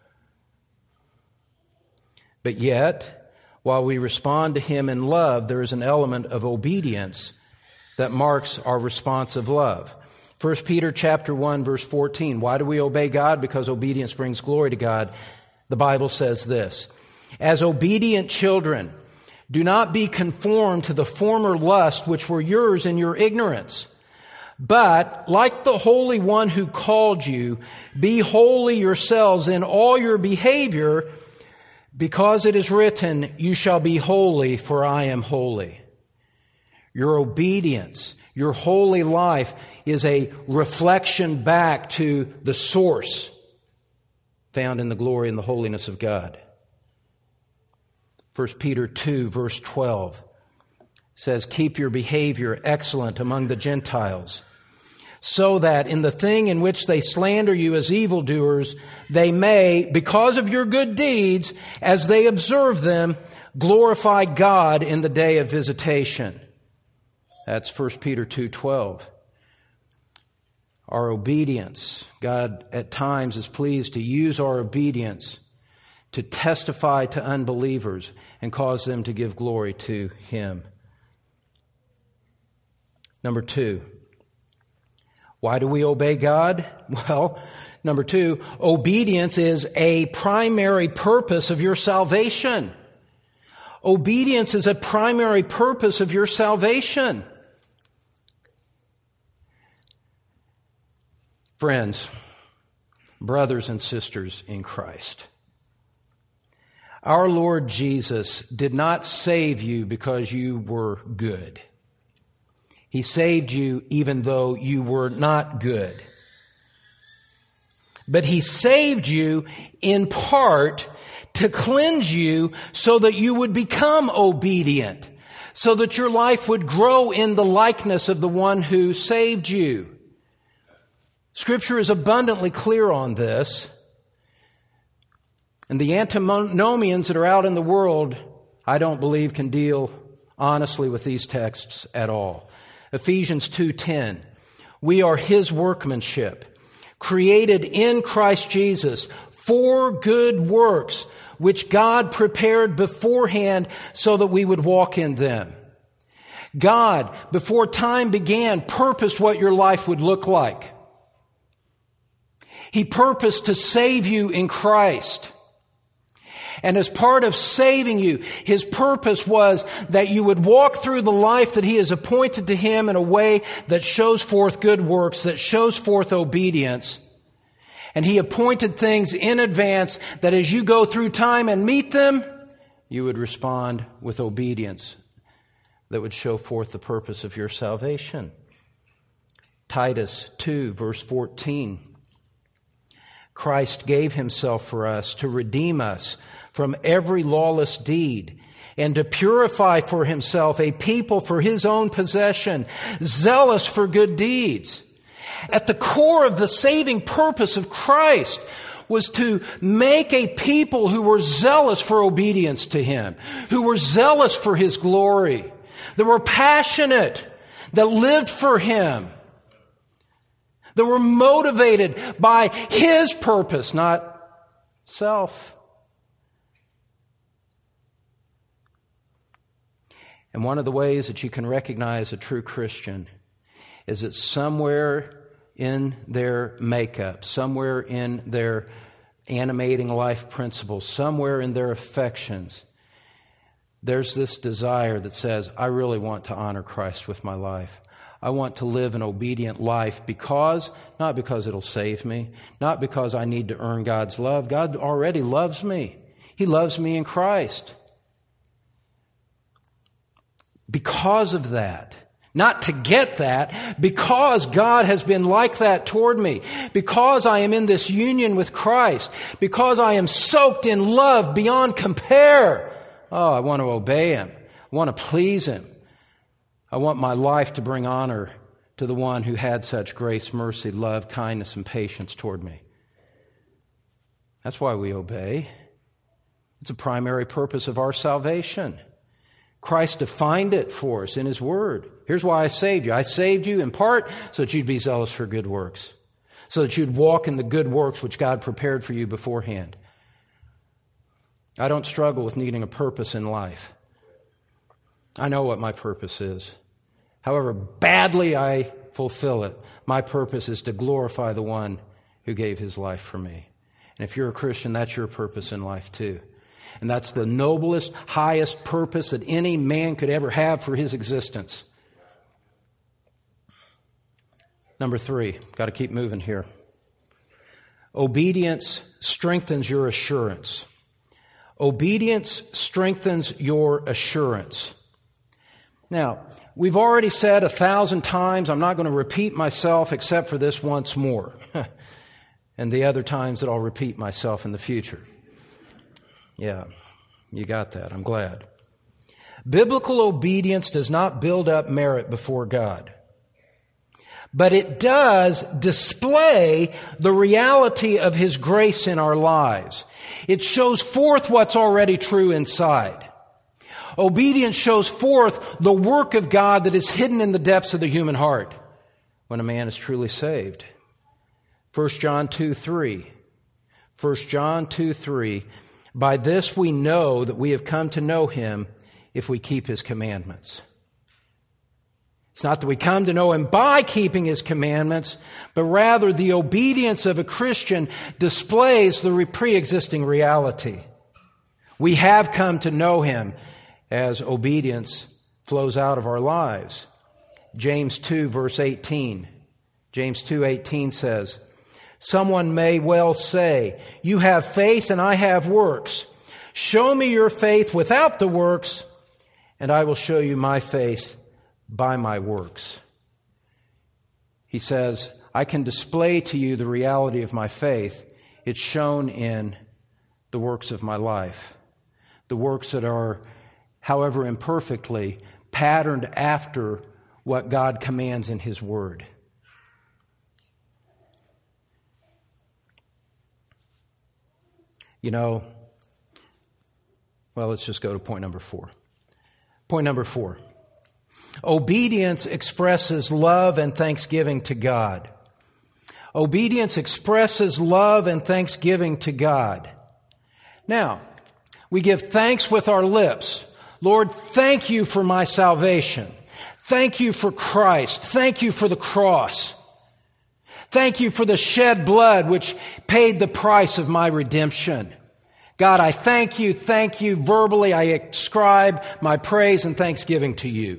But yet, while we respond to Him in love, there is an element of obedience that marks our response of love. 1 Peter chapter 1, verse 14. Why do we obey God? Because obedience brings glory to God. The Bible says this, as obedient children, do not be conformed to the former lust which were yours in your ignorance. But, like the Holy One who called you, be holy yourselves in all your behavior, because it is written, you shall be holy, for I am holy. Your obedience, your holy life is a reflection back to the source found in the glory and the holiness of God. 1 Peter 2, verse 12 says, keep your behavior excellent among the Gentiles, so that in the thing in which they slander you as evildoers, they may, because of your good deeds, as they observe them, glorify God in the day of visitation. That's 1 Peter 2:12. Our obedience, God at times is pleased to use our obedience to testify to unbelievers and cause them to give glory to Him. Number 2, why do we obey God? Well, number 2, obedience is a primary purpose of your salvation. Obedience is a primary purpose of your salvation. Friends, brothers and sisters in Christ, our Lord Jesus did not save you because you were good. He saved you even though you were not good. But He saved you in part to cleanse you so that you would become obedient, so that your life would grow in the likeness of the one who saved you. Scripture is abundantly clear on this. And the antinomians that are out in the world, I don't believe, can deal honestly with these texts at all. Ephesians 2:10, we are His workmanship, created in Christ Jesus for good works, which God prepared beforehand so that we would walk in them. God, before time began, purposed what your life would look like. He purposed to save you in Christ. And as part of saving you, His purpose was that you would walk through the life that He has appointed to Him in a way that shows forth good works, that shows forth obedience. And He appointed things in advance that as you go through time and meet them, you would respond with obedience that would show forth the purpose of your salvation. Titus 2, verse 14. Christ gave Himself for us to redeem us from every lawless deed and to purify for Himself a people for His own possession, zealous for good deeds. At the core of the saving purpose of Christ was to make a people who were zealous for obedience to Him, who were zealous for His glory, that were passionate, that lived for Him, that were motivated by His purpose, not self. And one of the ways that you can recognize a true Christian is that somewhere in their makeup, somewhere in their animating life principles, somewhere in their affections, there's this desire that says, I really want to honor Christ with my life. I want to live an obedient life not because it'll save me, not because I need to earn God's love. God already loves me. He loves me in Christ. Because of that, not to get that, because God has been like that toward me, because I am in this union with Christ, because I am soaked in love beyond compare. Oh, I want to obey Him. I want to please Him. I want my life to bring honor to the one who had such grace, mercy, love, kindness, and patience toward me. That's why we obey. It's a primary purpose of our salvation. Christ defined it for us in His Word. Here's why I saved you. I saved you in part so that you'd be zealous for good works, so that you'd walk in the good works which God prepared for you beforehand. I don't struggle with needing a purpose in life. I know what my purpose is. However badly I fulfill it, my purpose is to glorify the one who gave His life for me. And if you're a Christian, that's your purpose in life too. And that's the noblest, highest purpose that any man could ever have for his existence. Number 3, got to keep moving here. Obedience strengthens your assurance. Obedience strengthens your assurance. Now, we've already said 1,000 times, I'm not going to repeat myself except for this once more. And the other times that I'll repeat myself in the future. Yeah, you got that. I'm glad. Biblical obedience does not build up merit before God. But it does display the reality of His grace in our lives. It shows forth what's already true inside. Obedience shows forth the work of God that is hidden in the depths of the human heart when a man is truly saved. 1 John 2:3. 1 John 2:3. By this we know that we have come to know him if we keep his commandments. It's not that we come to know him by keeping his commandments, but rather the obedience of a Christian displays the pre-existing reality. We have come to know him as obedience flows out of our lives. James 2, verse 18. James 2:18 says, "Someone may well say, 'You have faith and I have works. Show me your faith without the works, and I will show you my faith by my works.'" He says, I can display to you the reality of my faith. It's shown in the works of my life. The works that are, however imperfectly, patterned after what God commands in his word. Let's just go to point number 4. Point number 4. Obedience expresses love and thanksgiving to God. Obedience expresses love and thanksgiving to God. Now, we give thanks with our lips. Lord, thank you for my salvation. Thank you for Christ. Thank you for the cross. Thank you for the shed blood which paid the price of my redemption. God, I thank you. Verbally, I ascribe my praise and thanksgiving to you.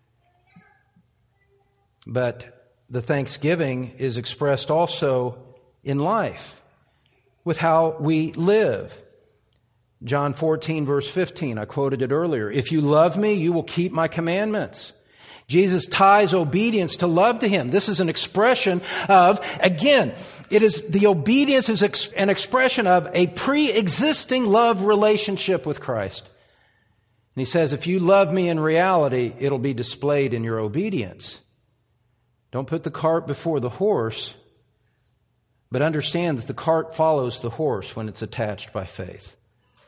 But the thanksgiving is expressed also in life, with how we live. John 14, verse 15, I quoted it earlier. "If you love me, you will keep my commandments." Jesus ties obedience to love to him. This is an expression of, again, the obedience is an expression of a pre-existing love relationship with Christ. And he says, if you love me in reality, it'll be displayed in your obedience. Don't put the cart before the horse, but understand that the cart follows the horse when it's attached by faith.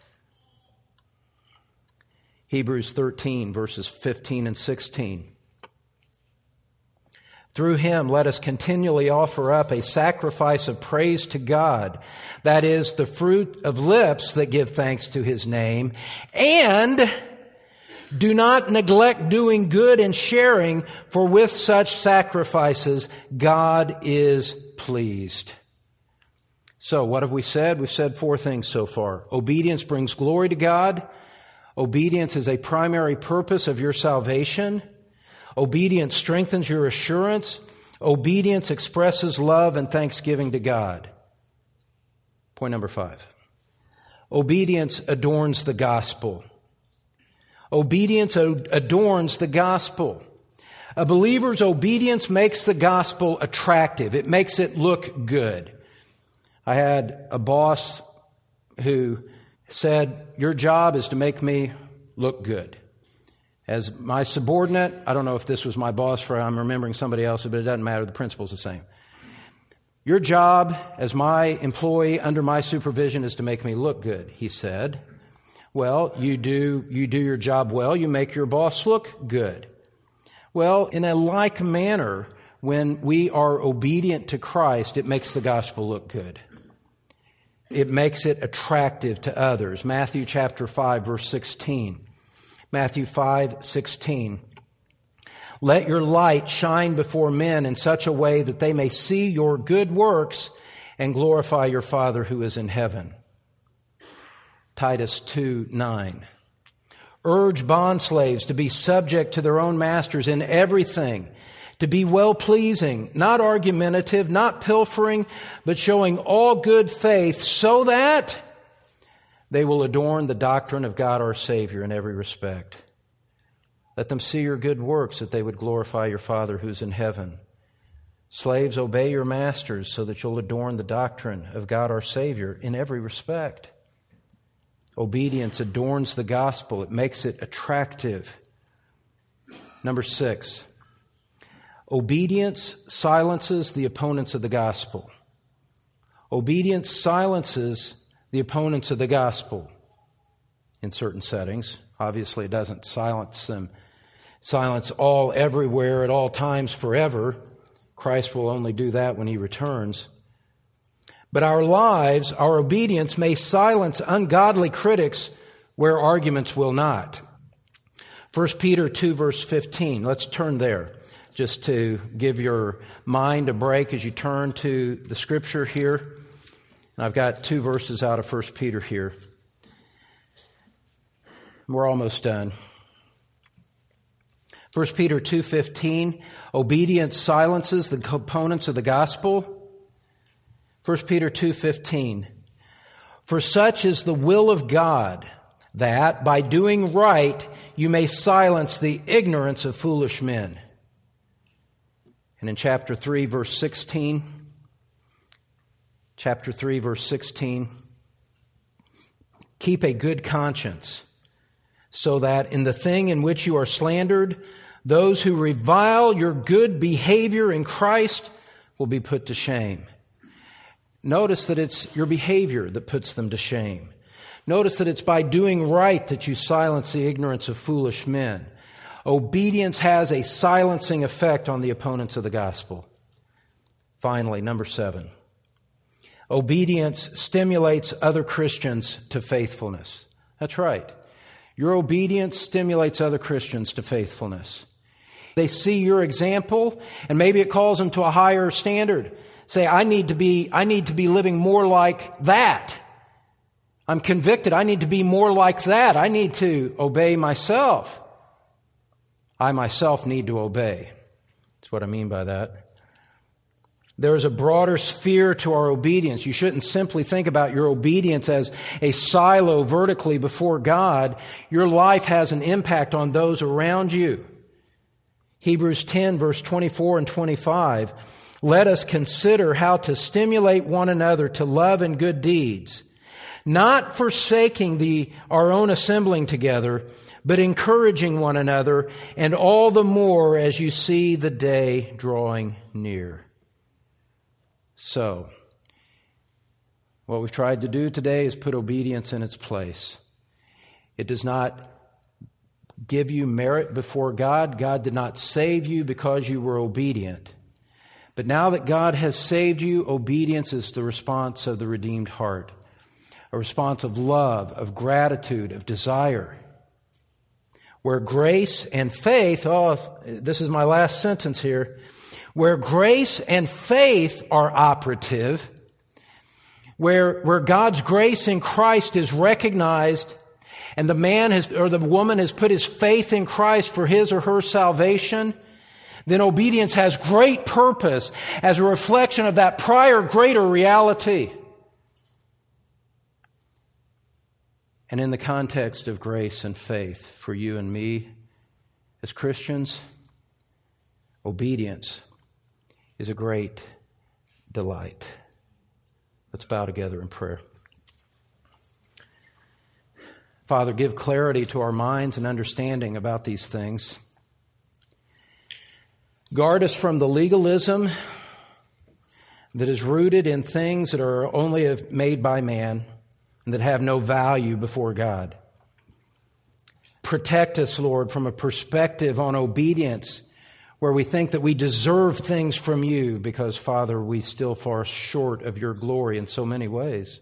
Hebrews 13, verses 15 and 16. "Through him, let us continually offer up a sacrifice of praise to God, that is, the fruit of lips that give thanks to his name, and do not neglect doing good and sharing, for with such sacrifices God is pleased." So, what have we said? We've said 4 things so far. Obedience brings glory to God. Obedience is a primary purpose of your salvation. Obedience strengthens your assurance. Obedience expresses love and thanksgiving to God. Point number 5. Obedience adorns the gospel. Obedience adorns the gospel. A believer's obedience makes the gospel attractive. It makes it look good. I had a boss who said, "Your job is to make me look good." As my subordinate, I don't know if this was my boss, I'm remembering somebody else, but it doesn't matter. The principle's the same. "Your job as my employee under my supervision is to make me look good," he said. "Well, you do your job well. You make your boss look good." Well, in a like manner, when we are obedient to Christ, it makes the gospel look good. It makes it attractive to others. Matthew chapter 5, verse 16. Matthew 5:16. "Let your light shine before men in such a way that they may see your good works and glorify your Father who is in heaven." Titus 2:9. "Urge bondslaves to be subject to their own masters in everything, to be well-pleasing, not argumentative, not pilfering, but showing all good faith, so that they will adorn the doctrine of God our Savior in every respect. Let them see your good works, that they would glorify your Father who's in heaven." Slaves, obey your masters so that you'll adorn the doctrine of God our Savior in every respect. Obedience adorns the gospel. It makes it attractive. Number 6, obedience silences the opponents of the gospel. Obedience silences the opponents of the gospel in certain settings. Obviously, it doesn't silence all, everywhere, at all times, forever. Christ will only do that when he returns. But our lives, our obedience may silence ungodly critics where arguments will not. 1 Peter 2, verse 15. Let's turn there just to give your mind a break as you turn to the Scripture here. I've got 2 verses out of 1 Peter here. We're almost done. 1 Peter 2:15, obedience silences the components of the gospel. 1 Peter 2:15, for such is the will of God, that by doing right you may silence the ignorance of foolish men. And in chapter 3, verse 16, keep a good conscience, so that in the thing in which you are slandered, those who revile your good behavior in Christ will be put to shame. Notice that it's your behavior that puts them to shame. Notice that it's by doing right that you silence the ignorance of foolish men. Obedience has a silencing effect on the opponents of the gospel. Finally, number 7. Obedience stimulates other Christians to faithfulness. That's right. Your obedience stimulates other Christians to faithfulness. They see your example, and maybe it calls them to a higher standard. Say, I need to be living more like that. I'm convicted. I need to be more like that. I need to obey myself. I myself need to obey. That's what I mean by that. There is a broader sphere to our obedience. You shouldn't simply think about your obedience as a silo vertically before God. Your life has an impact on those around you. Hebrews 10, verse 24 and 25. Let us consider how to stimulate one another to love and good deeds, not forsaking our own assembling together, but encouraging one another, and all the more as you see the day drawing near. So, what we've tried to do today is put obedience in its place. It does not give you merit before God. God did not save you because you were obedient. But now that God has saved you, obedience is the response of the redeemed heart, a response of love, of gratitude, of desire. Where grace and faith, this is my last sentence here, where grace and faith are operative, where God's grace in Christ is recognized, and the man or the woman has put his faith in Christ for his or her salvation, then obedience has great purpose as a reflection of that prior greater reality. And in the context of grace and faith for you and me as Christians, obedience is a great delight. Let's bow together in prayer. Father, give clarity to our minds and understanding about these things. Guard us from the legalism that is rooted in things that are only made by man and that have no value before God. Protect us, Lord, from a perspective on obedience where we think that we deserve things from you because, Father, we still fall short of your glory in so many ways.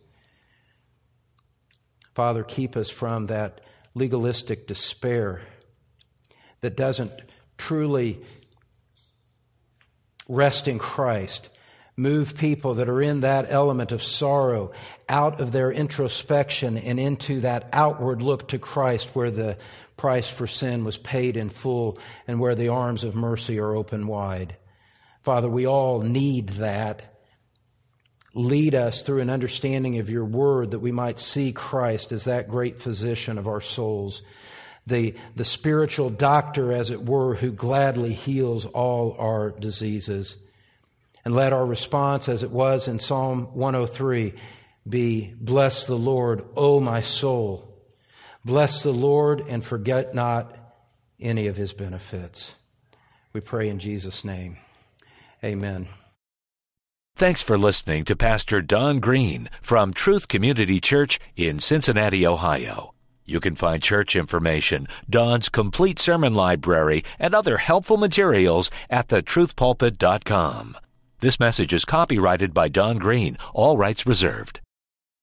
Father, keep us from that legalistic despair that doesn't truly rest in Christ. Move people that are in that element of sorrow out of their introspection and into that outward look to Christ where the price for sin was paid in full and where the arms of mercy are open wide. Father, we all need that. Lead us through an understanding of your word that we might see Christ as that great physician of our souls, the spiritual doctor, as it were, who gladly heals all our diseases. And let our response, as it was in Psalm 103, be, bless the Lord, O my soul. Bless the Lord and forget not any of his benefits. We pray in Jesus' name. Amen. Thanks for listening to Pastor Don Green from Truth Community Church in Cincinnati, Ohio. You can find church information, Don's complete sermon library, and other helpful materials at thetruthpulpit.com. This message is copyrighted by Don Green, all rights reserved.